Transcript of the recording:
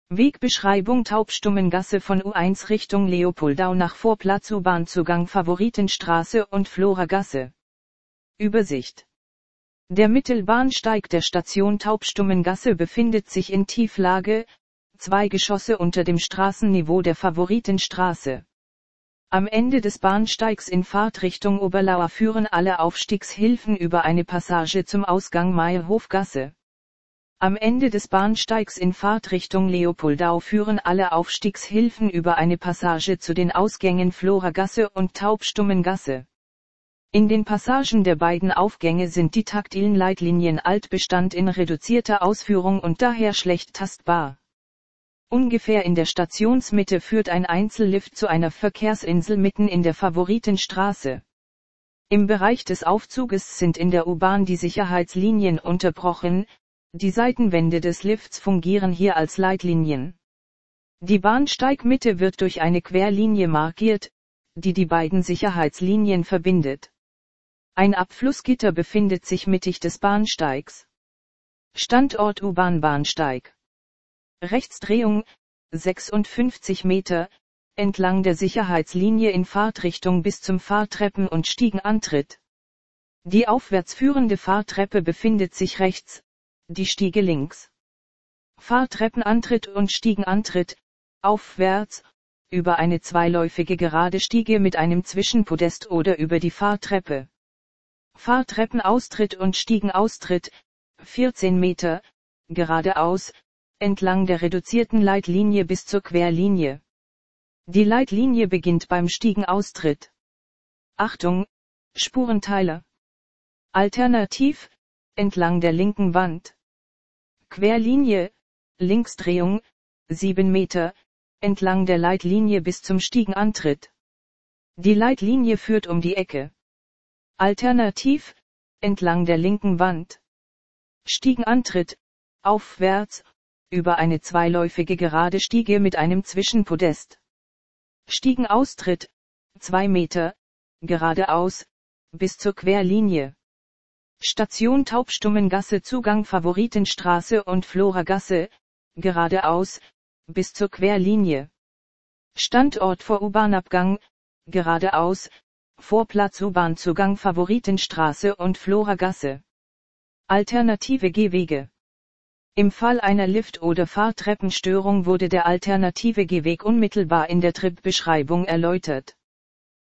Wegbeschreibung Taubstummengasse von U1 Richtung Leopoldau nach Vorplatz U-Bahn-Zugang Favoritenstraße und Floragasse. Übersicht. Der Mittelbahnsteig der Station Taubstummengasse befindet sich in Tieflage, 2 Geschosse unter dem Straßenniveau der Favoritenstraße. Am Ende des Bahnsteigs in Fahrtrichtung Oberlauer führen alle Aufstiegshilfen über eine Passage zum Ausgang Meierhofgasse. Am Ende des Bahnsteigs in Fahrtrichtung Leopoldau führen alle Aufstiegshilfen über eine Passage zu den Ausgängen Floragasse und Taubstummengasse. In den Passagen der beiden Aufgänge sind die taktilen Leitlinien Altbestand in reduzierter Ausführung und daher schlecht tastbar. Ungefähr in der Stationsmitte führt ein Einzellift zu einer Verkehrsinsel mitten in der Favoritenstraße. Im Bereich des Aufzuges sind in der U-Bahn die Sicherheitslinien unterbrochen, die Seitenwände des Lifts fungieren hier als Leitlinien. Die Bahnsteigmitte wird durch eine Querlinie markiert, die die beiden Sicherheitslinien verbindet. Ein Abflussgitter befindet sich mittig des Bahnsteigs. Standort U-Bahn-Bahnsteig. Rechtsdrehung, 56 Meter, entlang der Sicherheitslinie in Fahrtrichtung bis zum Fahrtreppen- und Stiegenantritt. Die aufwärts führende Fahrtreppe befindet sich rechts, die Stiege links. Fahrtreppenantritt und Stiegenantritt, aufwärts, über eine zweiläufige gerade Stiege mit einem Zwischenpodest oder über die Fahrtreppe. Fahrtreppenaustritt und Stiegenaustritt, 14 Meter, geradeaus, entlang der reduzierten Leitlinie bis zur Querlinie. Die Leitlinie beginnt beim Stiegenaustritt. Achtung, Spurenteiler. Alternativ, entlang der linken Wand. Querlinie, Linksdrehung, 7 Meter, entlang der Leitlinie bis zum Stiegenantritt. Die Leitlinie führt um die Ecke. Alternativ, entlang der linken Wand. Stiegenantritt, aufwärts, über eine zweiläufige gerade Stiege mit einem Zwischenpodest. Stiegenaustritt, 2 Meter, geradeaus, bis zur Querlinie. Station Taubstummengasse Zugang Favoritenstraße und Floragasse, geradeaus, bis zur Querlinie. Standort vor U-Bahn-Abgang, geradeaus, Vorplatz U-Bahn-Zugang Favoritenstraße und Floragasse. Alternative Gehwege. Im Fall einer Lift- oder Fahrtreppenstörung wurde der alternative Gehweg unmittelbar in der Tripbeschreibung erläutert.